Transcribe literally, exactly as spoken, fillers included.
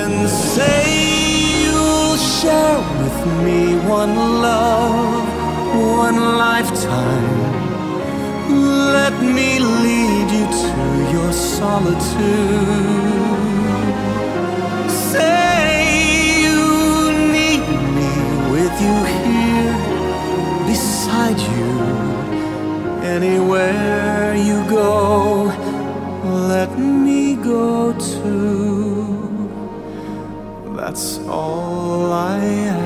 and say you'll share with me one love, one lifetime. Let me lead you to your solitude. Say you need me with you here, beside you. Anywhere you go, let me go too. That's all I